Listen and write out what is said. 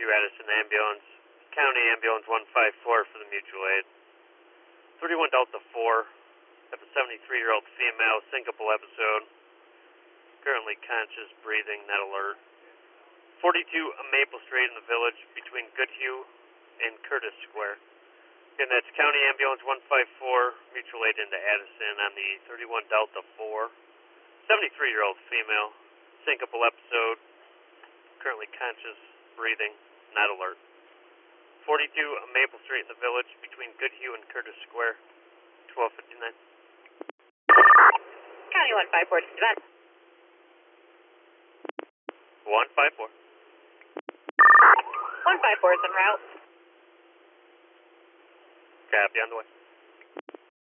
Addison Ambulance, County Ambulance 154 for the mutual aid. 31 Delta 4, have a 73-year-old female, syncopal episode, currently conscious, breathing, not alert. 42 Maple Street in the Village between Goodhue and Curtis Square. Again, that's County Ambulance 154, mutual aid into Addison on the 31 Delta 4. 73-year-old female, syncopal episode, currently conscious, breathing, not alert. 42 Maple Street in the Village between Goodhue and Curtis Square, 1259. County 154, just about. 154. 154 is en route. Copy, on the way.